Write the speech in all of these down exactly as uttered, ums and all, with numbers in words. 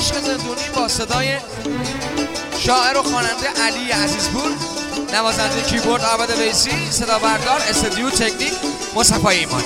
عشق زندونی با صدای شاعر و خواننده علی عزیزپور، نوازنده کیبورد عبد ویسی، صدا بردار استودیو تکنیک مصطفی ایمانی.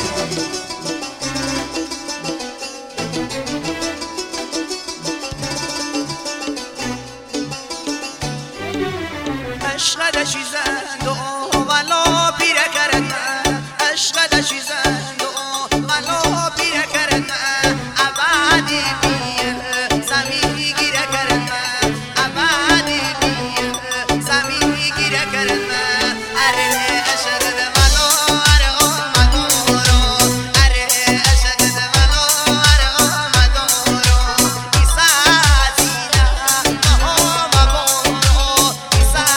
عشق دشی زند و ولا پیره کرد عشق دشی زند و ولا پیره کرد عبادی بیه زمینی گیره کرد عبادی بیه زمینی گیره کرد اره عشق ده ولو اره آمدارو اره عشق ده ولو اره آمدارو ایسا زینه مهم بارو ایسا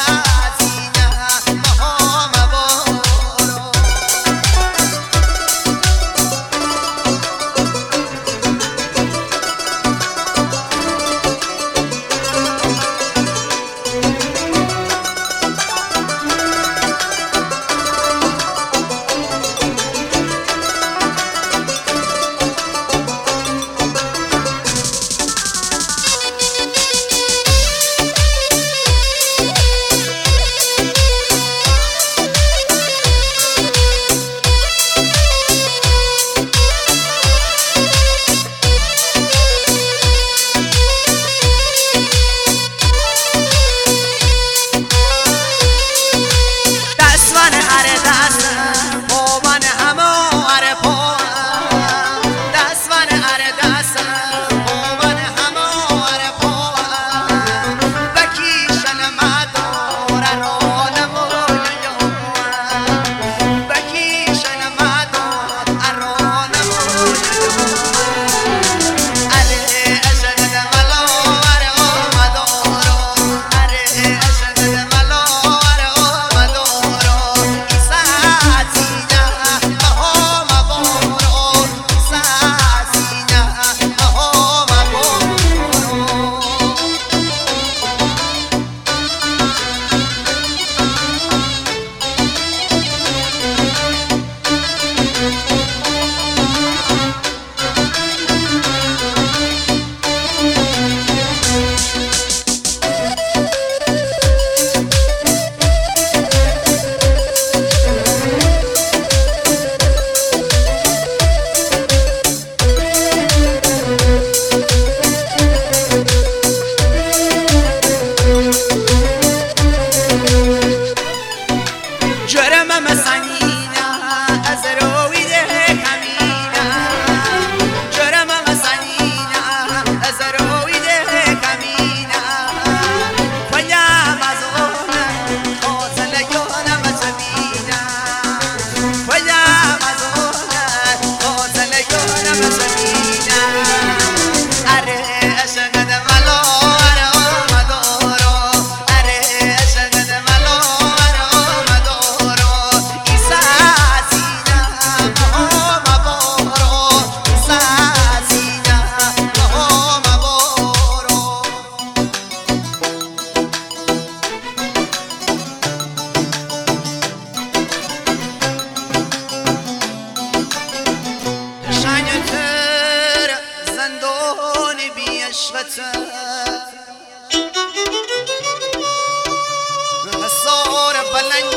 حصار بلند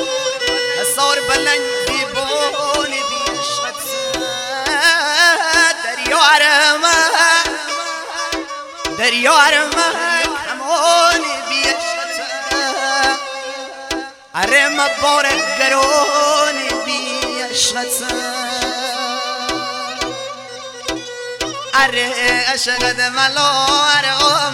حصار بلند بیبونی بیشت دریا رمک دریا رمک همونی بیشت ارم بار گرونی بیشت اره عشق ده ملو اره